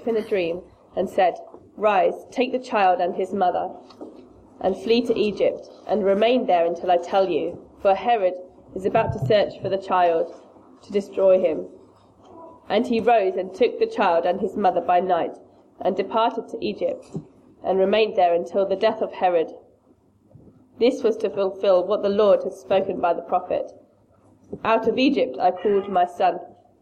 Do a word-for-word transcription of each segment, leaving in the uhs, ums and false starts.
Joseph in a dream and said, "Rise, take the child and his mother, and flee to Egypt, and remain there until I tell you, for Herod is about to search for the child to destroy him." And he rose and took the child and his mother by night, and departed to Egypt, and remained there until the death of Herod. This was to fulfill what the Lord had spoken by the prophet, "Out of Egypt I called my son."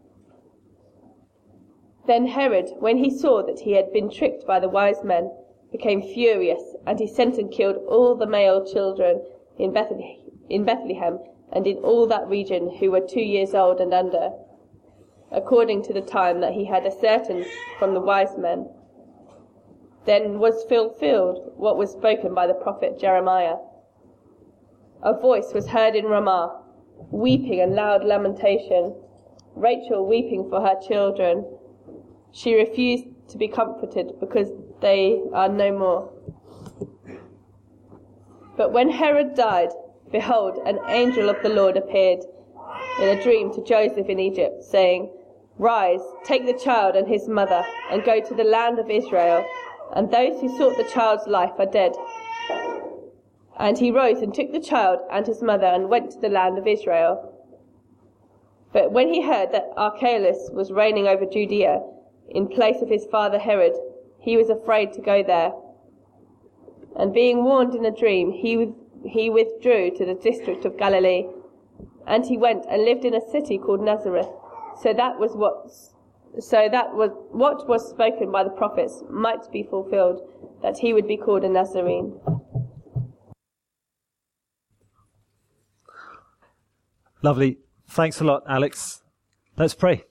Then Herod, when he saw that he had been tricked by the wise men, became furious, and he sent and killed all the male children in Bethlehem and in all that region who were two years old and under, according to the time that he had ascertained from the wise men. Then was fulfilled what was spoken by the prophet Jeremiah. A voice was heard in Ramah, weeping and loud lamentation, Rachel weeping for her children. She refused to be comforted because they are no more. But when Herod died, behold, an angel of the Lord appeared in a dream to Joseph in Egypt, saying, "Rise, take the child and his mother, and go to the land of Israel, and those who sought the child's life are dead." And he rose and took the child and his mother and went to the land of Israel. But when he heard that Archelaus was reigning over Judea in place of his father Herod, he was afraid to go there. And being warned in a dream, he he withdrew to the district of Galilee. And he went and lived in a city called Nazareth. So that was what so that was what was spoken by the prophets might be fulfilled, that he would be called a Nazarene. Lovely. Thanks a lot, Alex. Let's pray.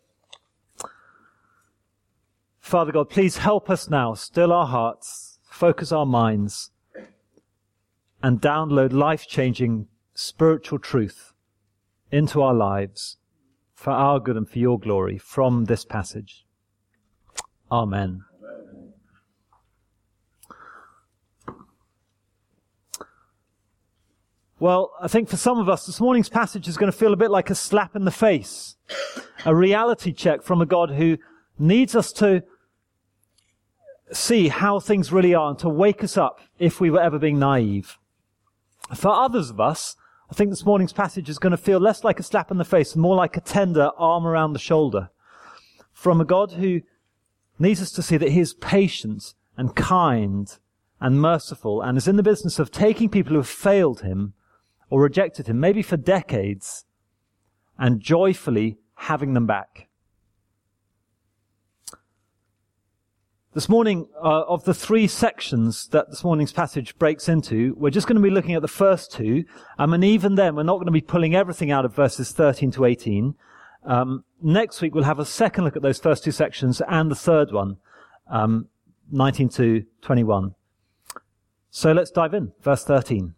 Father God, please help us now, still our hearts, focus our minds, and download life-changing spiritual truth into our lives for our good and for your glory from this passage. Amen. Well, I think for some of us, this morning's passage is going to feel a bit like a slap in the face, a reality check from a God who needs us to see how things really are and to wake us up if we were ever being naive. For others of us, I think this morning's passage is going to feel less like a slap in the face and more like a tender arm around the shoulder from a God who needs us to see that he is patient and kind and merciful and is in the business of taking people who have failed him or rejected him, maybe for decades, and joyfully having them back. This morning, uh, of the three sections that this morning's passage breaks into, we're just going to be looking at the first two, um, and even then, we're not going to be pulling everything out of verses thirteen to eighteen. Um, next week, we'll have a second look at those first two sections and the third one, um, nineteen to twenty-one. So let's dive in. Verse thirteen.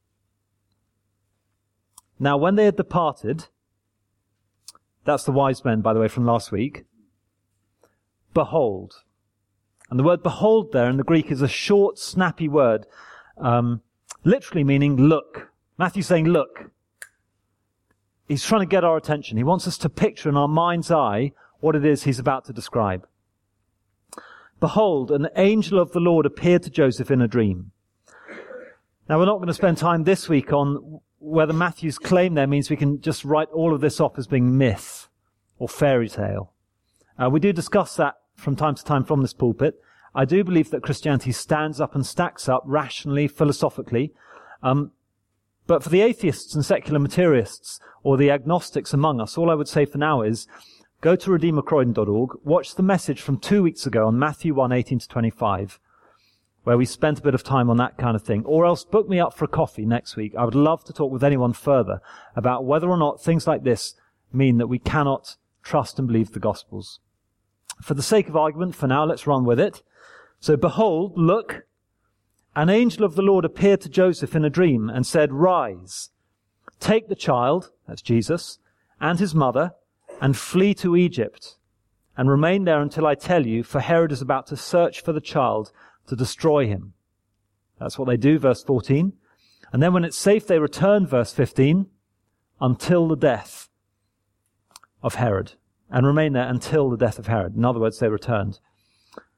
Now, when they had departed, that's the wise men, by the way, from last week, behold. And the word behold there in the Greek is a short, snappy word, um, literally meaning look. Matthew's saying look. He's trying to get our attention. He wants us to picture in our mind's eye what it is he's about to describe. Behold, an angel of the Lord appeared to Joseph in a dream. Now, we're not going to spend time this week on whether Matthew's claim there means we can just write all of this off as being myth or fairy tale. Uh, we do discuss that from time to time from this pulpit. I do believe that Christianity stands up and stacks up rationally, philosophically. Um, but for the atheists and secular materialists or the agnostics among us, all I would say for now is go to redeemer croydon dot org, watch the message from two weeks ago on Matthew one, eighteen to twenty-five, where we spent a bit of time on that kind of thing. Or else book me up for a coffee next week. I would love to talk with anyone further about whether or not things like this mean that we cannot trust and believe the Gospels. For the sake of argument, for now, let's run with it. So, behold, look, an angel of the Lord appeared to Joseph in a dream and said, "Rise, take the child," that's Jesus, "and his mother, and flee to Egypt, and remain there until I tell you, for Herod is about to search for the child to destroy him." That's what they do, verse fourteen. And then when it's safe, they return, verse fifteen, until the death of Herod. And remain there until the death of Herod. In other words, they returned.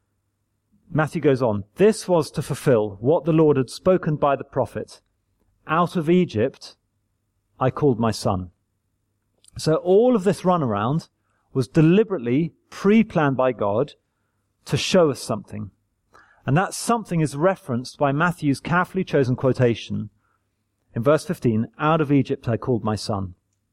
Matthew goes on, this was to fulfill what the Lord had spoken by the prophet. Out of Egypt I called my son. So all of this runaround was deliberately pre-planned by God to show us something. And that something is referenced by Matthew's carefully chosen quotation in verse fifteen, out of Egypt I called my son.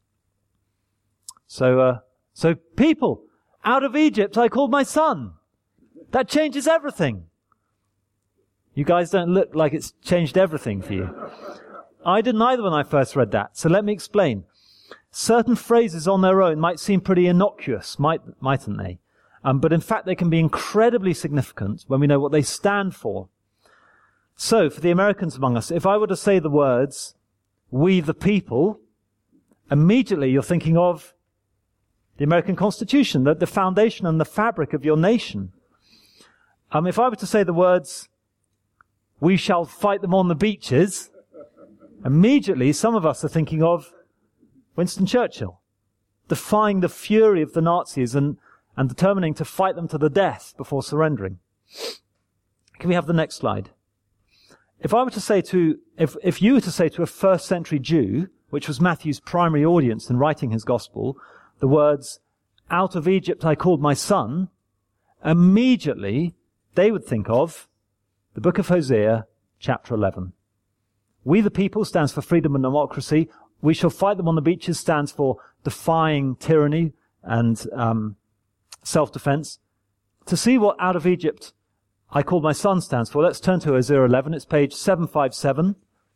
So, uh, so people, out of Egypt I called my son. That changes everything. You guys don't look like it's changed everything for you. I didn't either when I first read that. So let me explain. Certain phrases on their own might seem pretty innocuous, might, mightn't they? Um, but in fact, they can be incredibly significant when we know what they stand for. So, for the Americans among us, if I were to say the words, we the people, immediately you're thinking of the American Constitution, the, the foundation and the fabric of your nation. Um, if I were to say the words, we shall fight them on the beaches, immediately some of us are thinking of Winston Churchill, defying the fury of the Nazis and, and determining to fight them to the death before surrendering. Can we have the next slide? If I were to say to, if, if you were to say to a first century Jew, which was Matthew's primary audience in writing his gospel, the words, out of Egypt I called my son, immediately they would think of the book of Hosea, chapter eleven. We the people stands for freedom and democracy. We shall fight them on the beaches stands for defying tyranny and um, self-defense. To see what out of Egypt I called my son stands for, let's turn to Hosea eleven. It's page seven fifty-seven.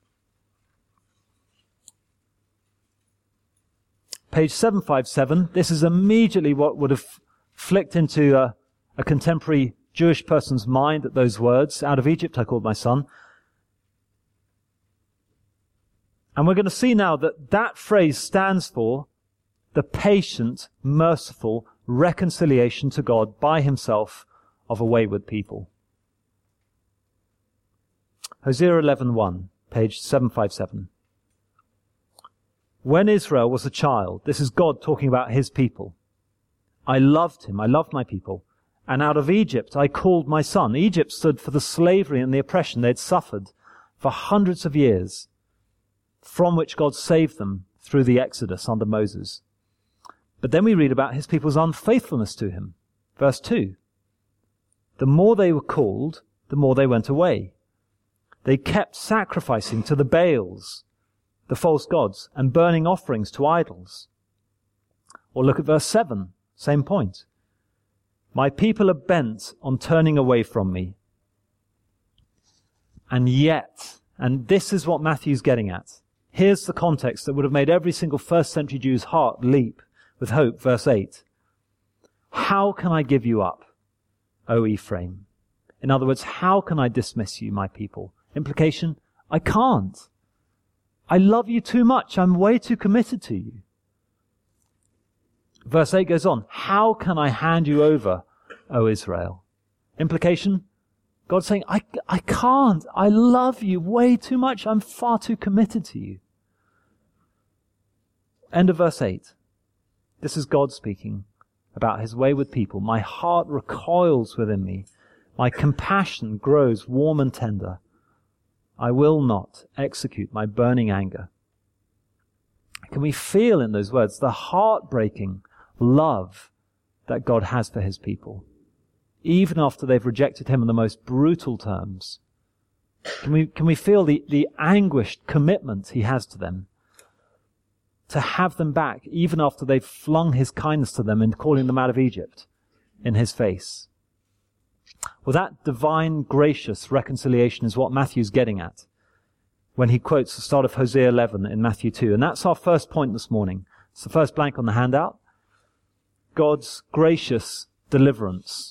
Page seven fifty-seven. This is immediately what would have flicked into a, a contemporary Jewish person's mind at those words. Out of Egypt I called my son. And we're going to see now that that phrase stands for the patient, merciful reconciliation to God by himself of a wayward people. Hosea eleven one, page seven fifty-seven. When Israel was a child, this is God talking about his people. I loved him, I loved my people. And out of Egypt I called my son. Egypt stood for the slavery and the oppression they'd suffered for hundreds of years, from which God saved them through the Exodus under Moses. But then we read about his people's unfaithfulness to him. Verse two. The more they were called, the more they went away. They kept sacrificing to the Baals, the false gods, and burning offerings to idols. Or look at verse seven, same point. My people are bent on turning away from me. And yet, and this is what Matthew's getting at, here's the context that would have made every single first century Jew's heart leap with hope. Verse eight. How can I give you up, O Ephraim? In other words, how can I dismiss you, my people? Implication, I can't. I love you too much. I'm way too committed to you. Verse eight goes on. How can I hand you over, O Israel? Implication, God's saying, I, I can't. I love you way too much. I'm far too committed to you. End of verse eight. This is God speaking about his wayward people. My heart recoils within me. My compassion grows warm and tender. I will not execute my burning anger. Can we feel in those words the heartbreaking love that God has for his people, even after they've rejected him in the most brutal terms? Can we, can we feel the, the anguished commitment he has to them, to have them back, even after they've flung his kindness to them and calling them out of Egypt in his face? Well, that divine, gracious reconciliation is what Matthew's getting at when he quotes the start of Hosea eleven in Matthew two. And that's our first point this morning. It's the first blank on the handout. God's gracious deliverance.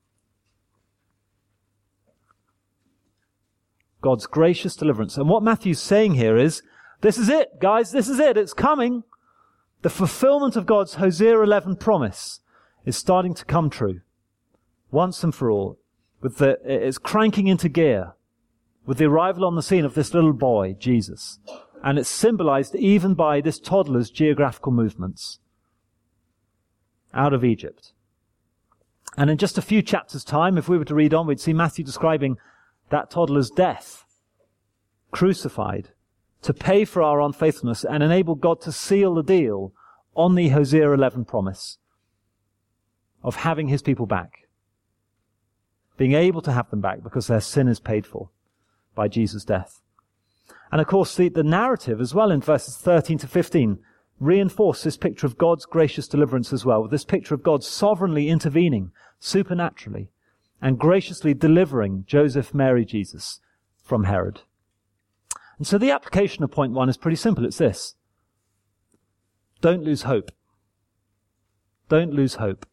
God's gracious deliverance. And what Matthew's saying here is, this is it, guys, this is it, it's coming. The fulfillment of God's Hosea eleven promise is starting to come true. Once and for all. With the, it's cranking into gear with the arrival on the scene of this little boy, Jesus. And it's symbolized even by this toddler's geographical movements. Out of Egypt. And in just a few chapters' time, if we were to read on, we'd see Matthew describing that toddler's death, crucified, to pay for our unfaithfulness and enable God to seal the deal on the Hosea eleven promise of having his people back, being able to have them back because their sin is paid for by Jesus' death. And of course, the, the narrative as well in verses thirteen to fifteen reinforce this picture of God's gracious deliverance as well, with this picture of God sovereignly intervening supernaturally and graciously delivering Joseph, Mary, Jesus from Herod. And so the application of point one is pretty simple. It's this. Don't lose hope. Don't lose hope.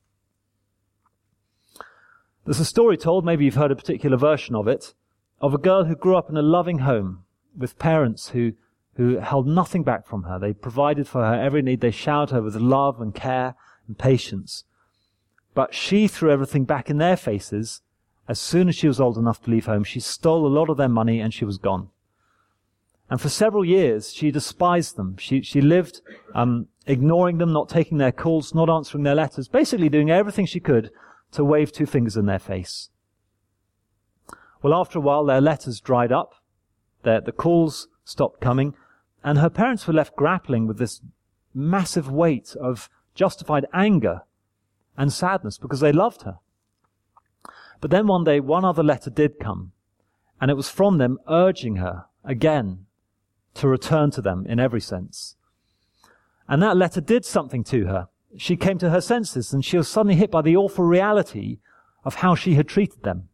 There's a story told, maybe you've heard a particular version of it, of a girl who grew up in a loving home with parents who, who held nothing back from her. They provided for her every need. They showered her with love and care and patience. But she threw everything back in their faces. As soon as she was old enough to leave home, she stole a lot of their money and she was gone. And for several years, she despised them. She, she lived um, ignoring them, not taking their calls, not answering their letters, basically doing everything she could to wave two fingers in their face. Well, after a while, their letters dried up, their, the calls stopped coming, and her parents were left grappling with this massive weight of justified anger and sadness because they loved her. But then one day, one other letter did come, and it was from them urging her again to return to them in every sense. And that letter did something to her. She came to her senses, and she was suddenly hit by the awful reality of how she had treated them.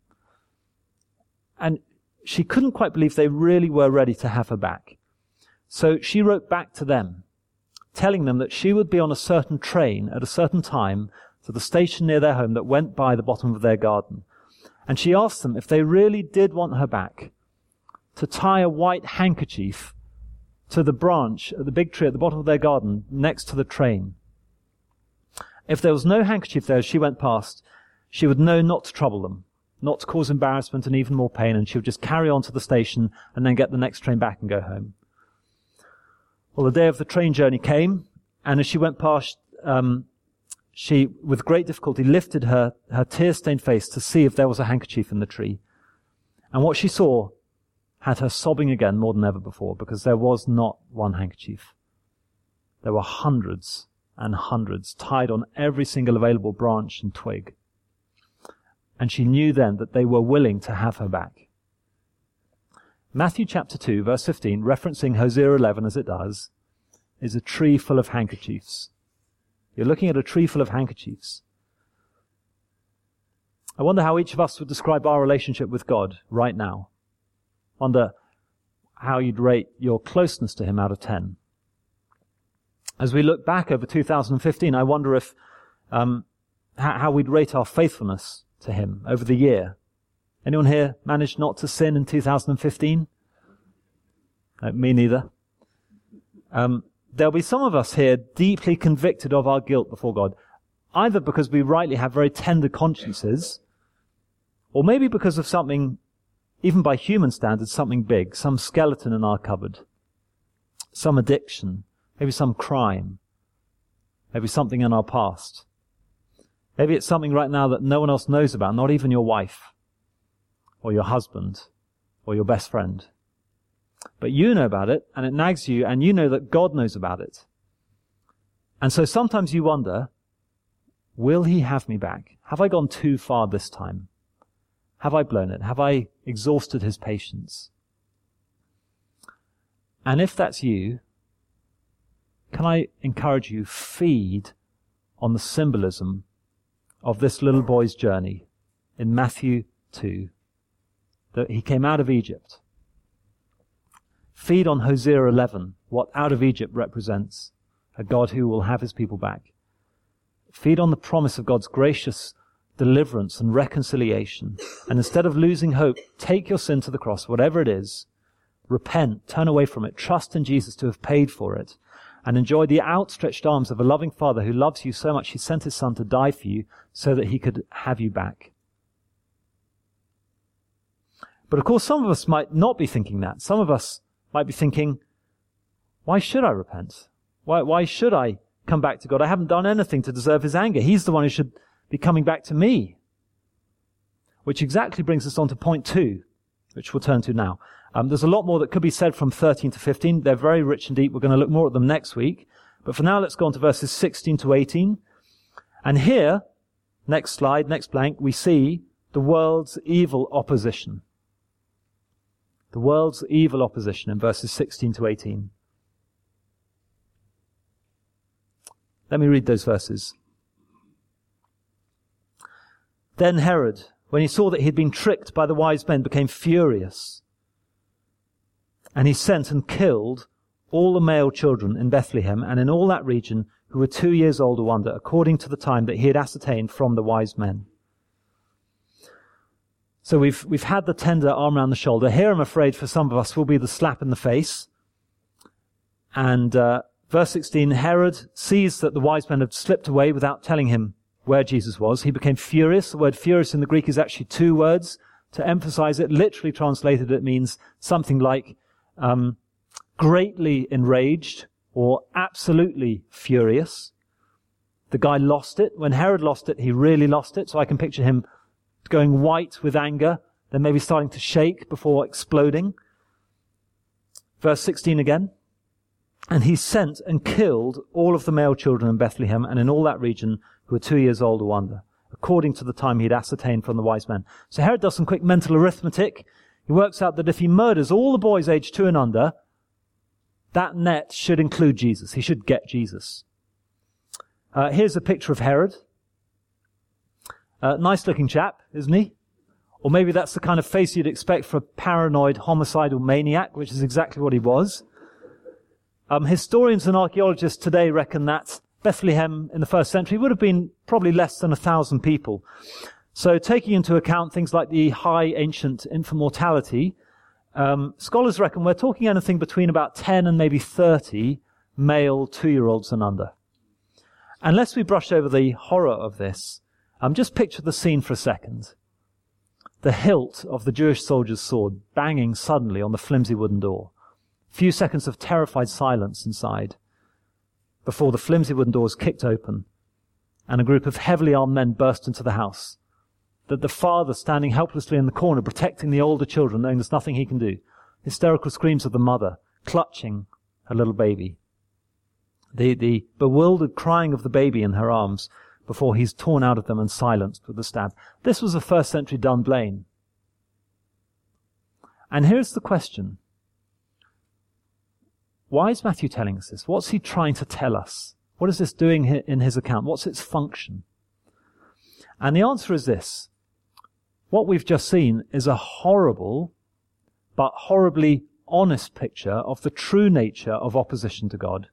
And she couldn't quite believe they really were ready to have her back. So she wrote back to them, telling them that she would be on a certain train at a certain time to the station near their home that went by the bottom of their garden. And she asked them if they really did want her back, to tie a white handkerchief to the branch of the big tree at the bottom of their garden next to the train. If there was no handkerchief there as she went past, she would know not to trouble them, not to cause embarrassment and even more pain, and she would just carry on to the station and then get the next train back and go home. Well, the day of the train journey came, and as she went past, um, she, with great difficulty, lifted her, her tear-stained face to see if there was a handkerchief in the tree. And what she saw had her sobbing again more than ever before, because there was not one handkerchief. There were hundreds and hundreds tied on every single available branch and twig. And she knew then that they were willing to have her back. Matthew chapter two, verse fifteen, referencing Hosea eleven as it does, is a tree full of handkerchiefs. You're looking at a tree full of handkerchiefs. I wonder how each of us would describe our relationship with God right now. Wonder how you'd rate your closeness to him out of ten. As we look back over two thousand fifteen, I wonder if um, how, how we'd rate our faithfulness to him over the year. Anyone here managed not to sin in two thousand fifteen? Uh, me neither. Um, there'll be some of us here deeply convicted of our guilt before God, either because we rightly have very tender consciences, or maybe because of something, even by human standards, something big, some skeleton in our cupboard, some addiction, maybe some crime, maybe something in our past. Maybe it's something right now that no one else knows about, not even your wife, or your husband, or your best friend. But you know about it, and it nags you, and you know that God knows about it. And so sometimes you wonder, will he have me back? Have I gone too far this time? Have I blown it? Have I exhausted his patience? And if that's you, can I encourage you, feed on the symbolism of this little boy's journey in Matthew two, that he came out of Egypt. Feed on Hosea eleven, what out of Egypt represents, a God who will have his people back. Feed on the promise of God's gracious deliverance and reconciliation. And instead of losing hope, take your sin to the cross, whatever it is, repent, turn away from it, trust in Jesus to have paid for it, and enjoy the outstretched arms of a loving Father who loves you so much he sent his Son to die for you so that he could have you back. But of course, some of us might not be thinking that. Some of us might be thinking, why should I repent? Why, why should I come back to God? I haven't done anything to deserve his anger. He's the one who should be coming back to me. which exactly brings us on to point two, which we'll turn to now. Um, there's a lot more that could be said from thirteen to fifteen. They're very rich and deep. We're going to look more at them next week. But for now, let's go on to verses sixteen to eighteen. And here, next slide, next blank, we see the world's evil opposition. The world's evil opposition in verses sixteen to eighteen. Let me read those verses. Then Herod, when he saw that he had been tricked by the wise men, became furious. And he sent and killed all the male children in Bethlehem and in all that region who were two years old or under, according to the time that he had ascertained from the wise men. So we've we've had the tender arm around the shoulder. Here, I'm afraid, for some of us, will be the slap in the face. And uh, verse sixteen, Herod sees that the wise men had slipped away without telling him where Jesus was. He became furious. The word furious in the Greek is actually two words. To emphasize it, literally translated, it means something like um, greatly enraged or absolutely furious. The guy lost it. When Herod lost it, he really lost it. So I can picture him going white with anger, then maybe starting to shake before exploding. Verse sixteen again. And he sent and killed all of the male children in Bethlehem and in all that region who were two years old or under, according to the time he had ascertained from the wise men. So Herod does some quick mental arithmetic. He works out that if he murders all the boys aged two and under, that net should include Jesus. He should get Jesus. Uh, here's a picture of Herod. Uh, nice looking chap, isn't he? Or maybe that's the kind of face you'd expect for a paranoid, homicidal maniac, which is exactly what he was. Um, historians and archaeologists today reckon that Bethlehem in the first century would have been probably less than a thousand people. So taking into account things like the high ancient infant mortality, um, scholars reckon we're talking anything between about ten and maybe thirty male two-year-olds and under. Unless we brush over the horror of this, um, just picture the scene for a second. The hilt of the Jewish soldier's sword banging suddenly on the flimsy wooden door. A few seconds of terrified silence inside before the flimsy wooden door is kicked open and a group of heavily armed men burst into the house. That the father standing helplessly in the corner protecting the older children, knowing there's nothing he can do. Hysterical screams of the mother clutching her little baby. The, the bewildered crying of the baby in her arms before he's torn out of them and silenced with a stab. This was a first century Dunblane. And here's the question. Why is Matthew telling us this? What's he trying to tell us? What is this doing in his account? What's its function? And the answer is this. What we've just seen is a horrible, but horribly honest picture of the true nature of opposition to God.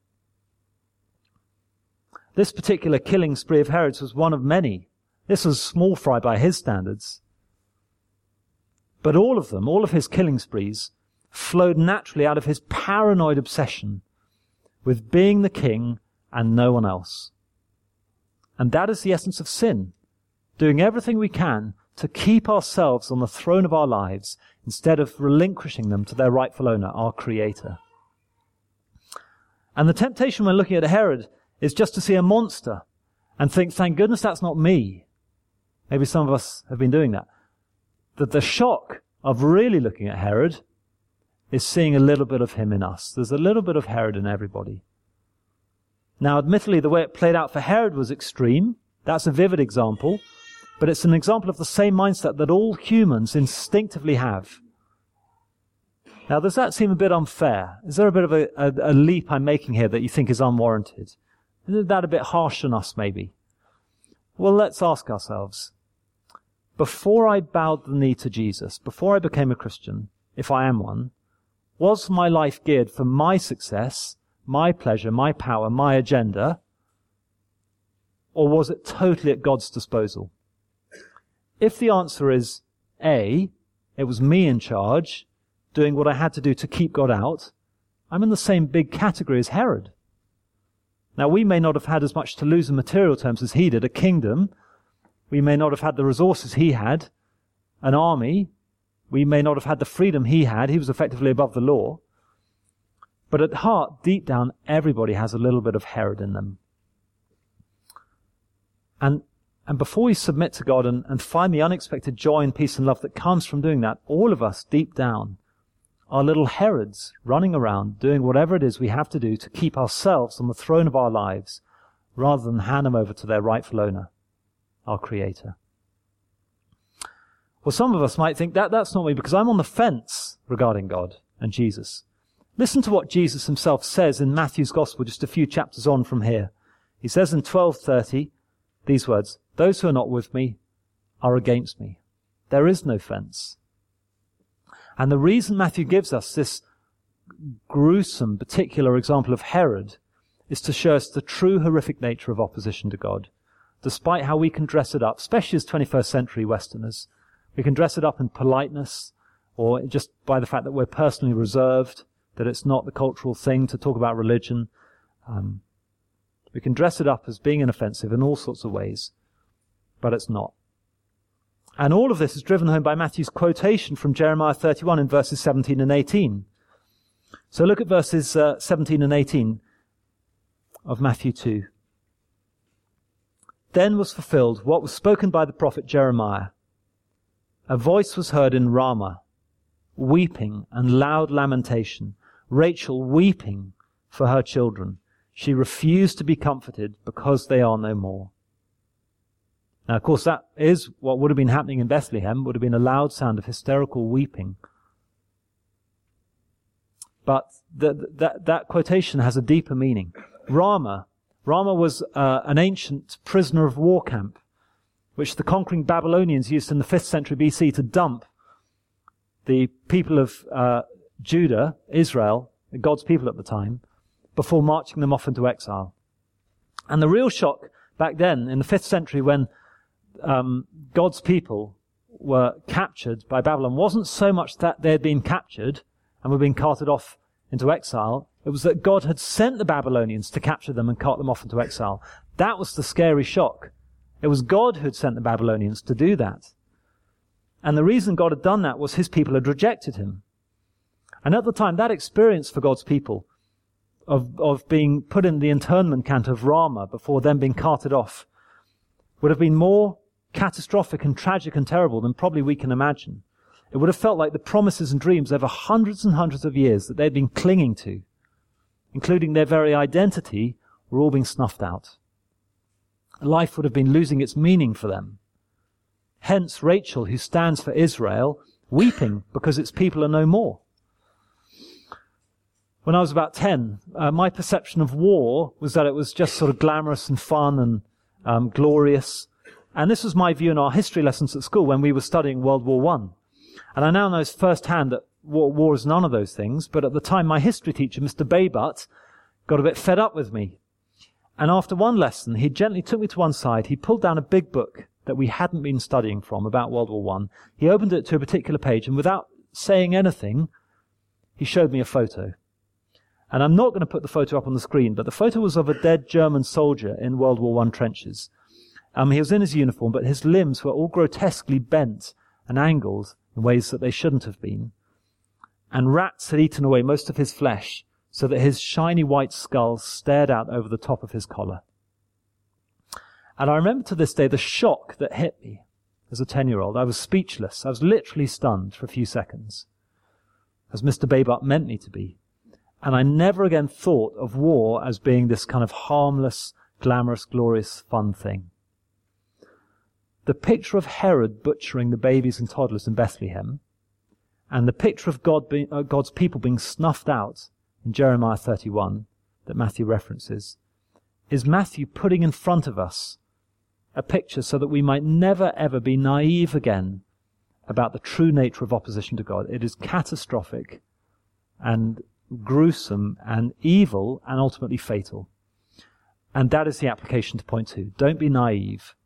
This particular killing spree of Herod's was one of many. This was small fry by his standards. But all of them, all of his killing sprees, flowed naturally out of his paranoid obsession with being the king and no one else. And that is the essence of sin, doing everything we can to keep ourselves on the throne of our lives instead of relinquishing them to their rightful owner, our Creator. And the temptation when looking at Herod is just to see a monster and think, thank goodness that's not me. Maybe some of us have been doing that. That the shock of really looking at Herod is seeing a little bit of him in us. There's a little bit of Herod in everybody. Now, admittedly, the way it played out for Herod was extreme. That's a vivid example. But it's an example of the same mindset that all humans instinctively have. Now, does that seem a bit unfair? Is there a bit of a, a, a leap I'm making here that you think is unwarranted? Is that a bit harsh on us, maybe? Well, let's ask ourselves. Before I bowed the knee to Jesus, before I became a Christian, if I am one, was my life geared for my success, my pleasure, my power, my agenda, or was it totally at God's disposal? If the answer is A, it was me in charge, doing what I had to do to keep God out, I'm in the same big category as Herod. Now, we may not have had as much to lose in material terms as he did, a kingdom. We may not have had the resources he had, an army. We may not have had the freedom he had. He was effectively above the law. But at heart, deep down, everybody has a little bit of Herod in them. And And before we submit to God and, and find the unexpected joy and peace and love that comes from doing that, all of us deep down are little Herods running around doing whatever it is we have to do to keep ourselves on the throne of our lives rather than hand them over to their rightful owner, our Creator. Well, some of us might think that that's not me because I'm on the fence regarding God and Jesus. Listen to what Jesus himself says in Matthew's Gospel just a few chapters on from here. He says in twelve thirty these words, "Those who are not with me are against me. There is no fence." And the reason Matthew gives us this gruesome particular example of Herod is to show us the true horrific nature of opposition to God. Despite how we can dress it up, especially as twenty-first century Westerners, we can dress it up in politeness or just by the fact that we're personally reserved, that it's not the cultural thing to talk about religion. Um, we can dress it up as being inoffensive in all sorts of ways, but it's not. And all of this is driven home by Matthew's quotation from Jeremiah thirty-one in verses seventeen and eighteen. So look at verses uh, seventeen and eighteen of Matthew two. "Then was fulfilled what was spoken by the prophet Jeremiah. A voice was heard in Ramah, weeping and loud lamentation, Rachel weeping for her children. She refused to be comforted because they are no more." Now, of course, that is what would have been happening in Bethlehem, would have been a loud sound of hysterical weeping. But the, that, that quotation has a deeper meaning. Ramah, Ramah was uh, an ancient prisoner of war camp, which the conquering Babylonians used in the fifth century B C to dump the people of uh, Judah, Israel, God's people at the time, before marching them off into exile. And the real shock back then, in the fifth century, when um, God's people were captured by Babylon, wasn't so much that they had been captured and were being carted off into exile. It was that God had sent the Babylonians to capture them and cart them off into exile. That was the scary shock. It was God who had sent the Babylonians to do that. And the reason God had done that was his people had rejected him. And at the time, that experience for God's people of, of being put in the internment camp of Ramah before then being carted off would have been more catastrophic and tragic and terrible than probably we can imagine. It would have felt like the promises and dreams over hundreds and hundreds of years that they'd been clinging to, including their very identity, were all being snuffed out. Life would have been losing its meaning for them. Hence Rachel, who stands for Israel, weeping because its people are no more. When I was about ten, uh, my perception of war was that it was just sort of glamorous and fun and um, glorious. And this was my view in our history lessons at school when we were studying World War One. And I now know firsthand that war, war is none of those things, but at the time my history teacher, Mister Baybutt, got a bit fed up with me. And after one lesson, he gently took me to one side. He pulled down a big book that we hadn't been studying from about World War One. He opened it to a particular page, and without saying anything, he showed me a photo. And I'm not going to put the photo up on the screen, but the photo was of a dead German soldier in World War One trenches. Um, he was in his uniform, but his limbs were all grotesquely bent and angled in ways that they shouldn't have been. And rats had eaten away most of his flesh, so that his shiny white skull stared out over the top of his collar. And I remember to this day the shock that hit me as a ten-year-old. I was speechless. I was literally stunned for a few seconds, as Mister Baybutt meant me to be. And I never again thought of war as being this kind of harmless, glamorous, glorious, fun thing. The picture of Herod butchering the babies and toddlers in Bethlehem, and the picture of God being, uh, God's people being snuffed out in Jeremiah thirty-one, that Matthew references, is Matthew putting in front of us a picture so that we might never ever be naive again about the true nature of opposition to God. It is catastrophic and gruesome and evil and ultimately fatal. And that is the application to point two. Don't be naive.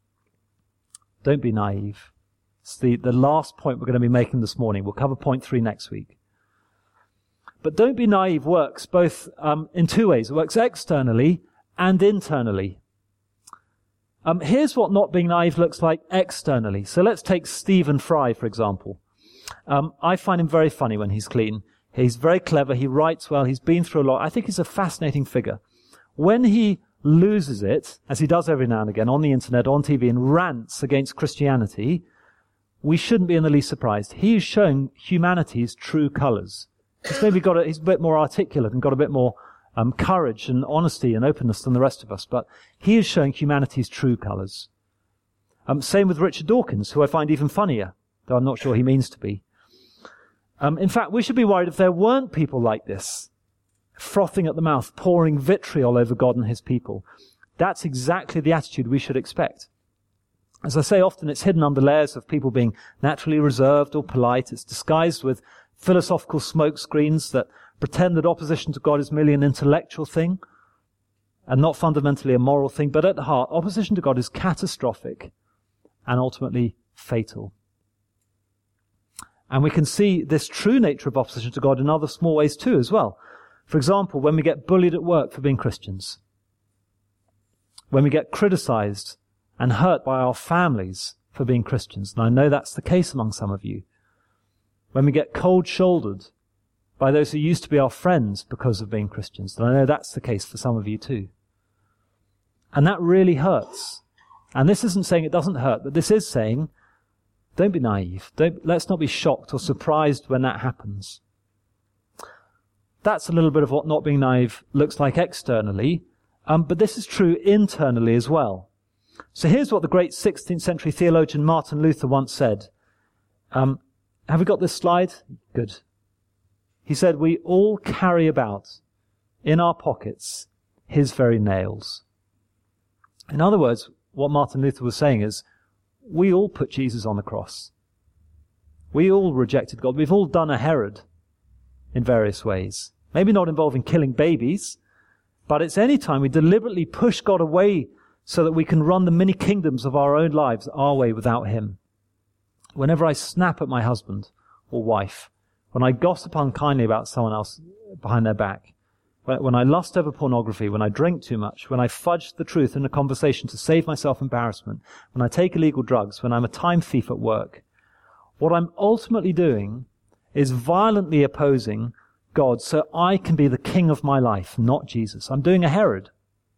Don't be naive. It's the, the last point we're going to be making this morning. We'll cover point three next week. But don't be naive works both um, in two ways. It works externally and internally. Um, here's what not being naive looks like externally. So let's take Stephen Fry, for example. Um, I find him very funny when he's clean. He's very clever. He writes well. He's been through a lot. I think he's a fascinating figure. When he loses it, as he does every now and again on the internet, on T V, and rants against Christianity, we shouldn't be in the least surprised. He is showing humanity's true colours. He's maybe got a, he's a bit more articulate and got a bit more um, courage and honesty and openness than the rest of us, but he is showing humanity's true colours. Um, same with Richard Dawkins, who I find even funnier, though I'm not sure he means to be. Um, in fact, we should be worried if there weren't people like this, frothing at the mouth, pouring vitriol over God and his people. That's exactly the attitude we should expect. As I say often, it's hidden under layers of people being naturally reserved or polite. It's disguised with philosophical smoke screens that pretend that opposition to God is merely an intellectual thing and not fundamentally a moral thing. But at heart, opposition to God is catastrophic and ultimately fatal. And we can see this true nature of opposition to God in other small ways too as well. For example, when we get bullied at work for being Christians, when we get criticized and hurt by our families for being Christians, and I know that's the case among some of you, when we get cold-shouldered by those who used to be our friends because of being Christians, and I know that's the case for some of you too. And that really hurts. And this isn't saying it doesn't hurt, but this is saying, don't be naive. Don't, let's not be shocked or surprised when that happens. That's a little bit of what not being naive looks like externally, um, but this is true internally as well. So here's what the great sixteenth century theologian Martin Luther once said. Um, have we got this slide? Good. He said, we all carry about in our pockets his very nails. In other words, what Martin Luther was saying is, we all put Jesus on the cross. We all rejected God. We've all done a Herod in various ways. Maybe not involving killing babies, but it's any time we deliberately push God away so that we can run the mini kingdoms of our own lives our way without him. Whenever I snap at my husband or wife, when I gossip unkindly about someone else behind their back, when I lust over pornography, when I drink too much, when I fudge the truth in a conversation to save myself embarrassment, when I take illegal drugs, when I'm a time thief at work, what I'm ultimately doing is violently opposing God so I can be the king of my life, not Jesus. I'm doing a Herod.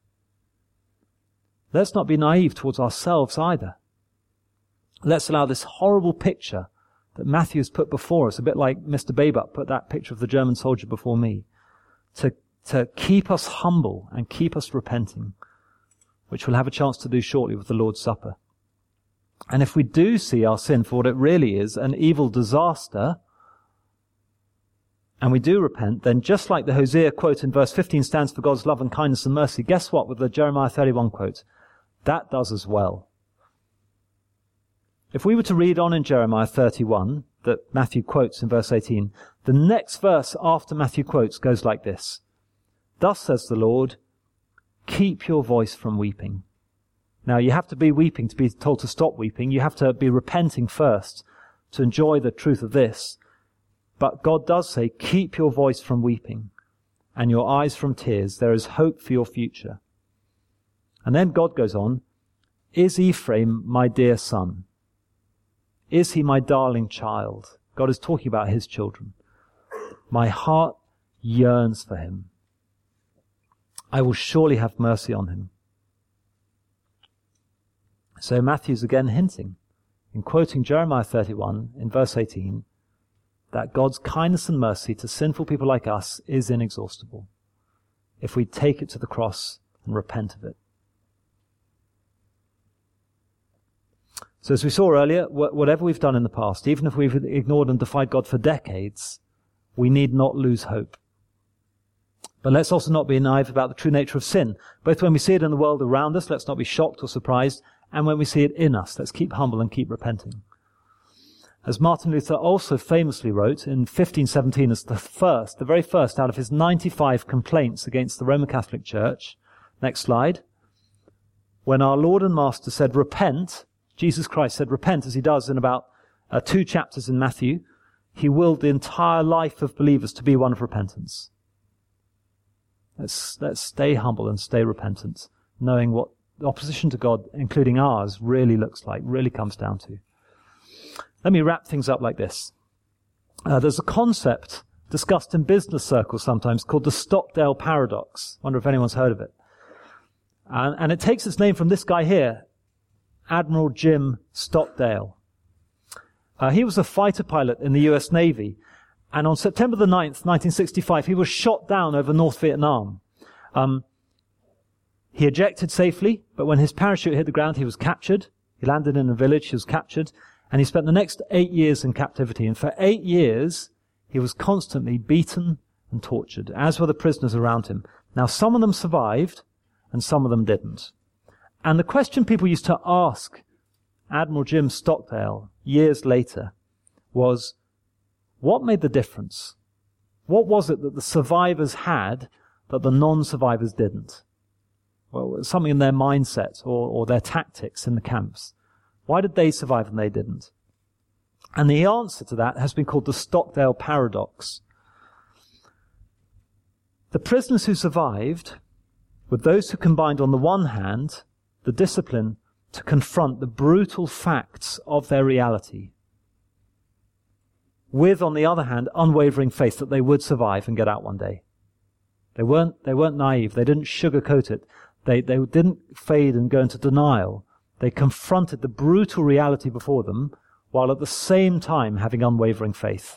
Let's not be naive towards ourselves either. Let's allow this horrible picture that Matthew has put before us, a bit like Mister Babup put that picture of the German soldier before me, to, to keep us humble and keep us repenting, which we'll have a chance to do shortly with the Lord's Supper. And if we do see our sin for what it really is, an evil disaster, and we do repent, then just like the Hosea quote in verse fifteen stands for God's love and kindness and mercy, guess what with the Jeremiah thirty-one quote? That does as well. If we were to read on in Jeremiah thirty-one, that Matthew quotes in verse eighteen, the next verse after Matthew quotes goes like this. Thus says the Lord, keep your voice from weeping. Now you have to be weeping to be told to stop weeping. You have to be repenting first to enjoy the truth of this. But God does say, keep your voice from weeping and your eyes from tears. There is hope for your future. And then God goes on, is Ephraim my dear son? Is he my darling child? God is talking about his children. My heart yearns for him. I will surely have mercy on him. So Matthew's again hinting, in quoting Jeremiah thirty-one in verse eighteen, that God's kindness and mercy to sinful people like us is inexhaustible if we take it to the cross and repent of it. So as we saw earlier, whatever we've done in the past, even if we've ignored and defied God for decades, we need not lose hope. But let's also not be naive about the true nature of sin. Both when we see it in the world around us, let's not be shocked or surprised, and when we see it in us, let's keep humble and keep repenting. As Martin Luther also famously wrote in fifteen seventeen as the first, the very first out of his ninety-five complaints against the Roman Catholic Church. Next slide. When our Lord and Master said, repent, Jesus Christ said, repent, as he does in about uh, two chapters in Matthew, he willed the entire life of believers to be one of repentance. Let's, let's stay humble and stay repentant, knowing what the opposition to God, including ours, really looks like, really comes down to. Let me wrap things up like this. Uh, there's a concept discussed in business circles sometimes called the Stockdale paradox. I wonder if anyone's heard of it. And, and it takes its name from this guy here, Admiral Jim Stockdale. Uh, he was a fighter pilot in the U S Navy. And on September the ninth, nineteen sixty-five, he was shot down over North Vietnam. Um, he ejected safely, but when his parachute hit the ground, he was captured. He landed in a village, he was captured, and he spent the next eight years in captivity. And for eight years, he was constantly beaten and tortured, as were the prisoners around him. Now, some of them survived, and some of them didn't. And the question people used to ask Admiral Jim Stockdale years later was, what made the difference? What was it that the survivors had that the non-survivors didn't? Well, something in their mindset or, or their tactics in the camps. Why did they survive and they didn't? And the answer to that has been called the Stockdale paradox. The prisoners who survived were those who combined, on the one hand, the discipline to confront the brutal facts of their reality, with, on the other hand, unwavering faith that they would survive and get out one day. They weren't, they weren't naive. They didn't sugarcoat it. They, they didn't fade and go into denial. They confronted the brutal reality before them while at the same time having unwavering faith.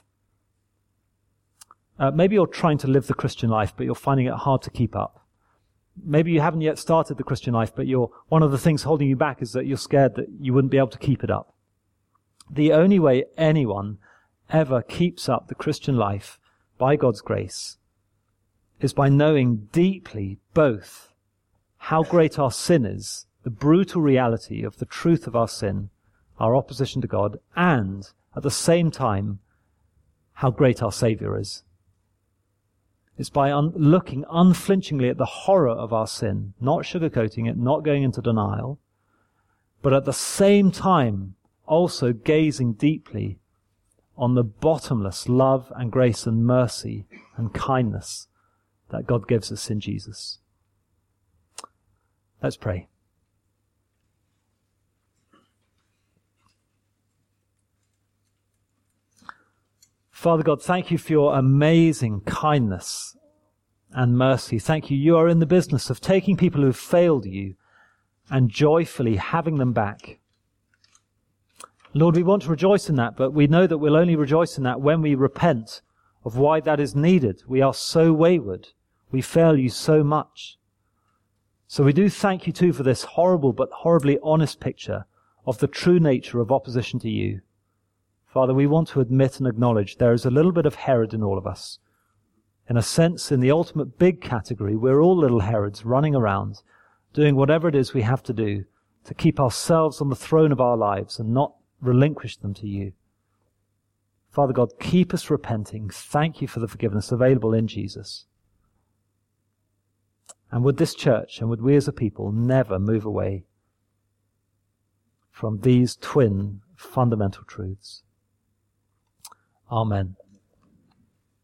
Uh, maybe you're trying to live the Christian life, but you're finding it hard to keep up. Maybe you haven't yet started the Christian life, but you're, one of the things holding you back is that you're scared that you wouldn't be able to keep it up. The only way anyone ever keeps up the Christian life by God's grace is by knowing deeply both how great our sin is, the brutal reality of the truth of our sin, our opposition to God, and at the same time how great our Saviour is. It's by un- looking unflinchingly at the horror of our sin, not sugarcoating it, not going into denial, but at the same time also gazing deeply on the bottomless love and grace and mercy and kindness that God gives us in Jesus. Let's pray. Father God, thank you for your amazing kindness and mercy. Thank you. You are in the business of taking people who have failed you and joyfully having them back. Lord, we want to rejoice in that, but we know that we'll only rejoice in that when we repent of why that is needed. We are so wayward. We fail you so much. So we do thank you too for this horrible but horribly honest picture of the true nature of opposition to you. Father, we want to admit and acknowledge there is a little bit of Herod in all of us. In a sense, in the ultimate big category, we're all little Herods running around, doing whatever it is we have to do to keep ourselves on the throne of our lives and not relinquish them to you. Father God, keep us repenting. Thank you for the forgiveness available in Jesus. And would this church and would we as a people never move away from these twin fundamental truths. Amen.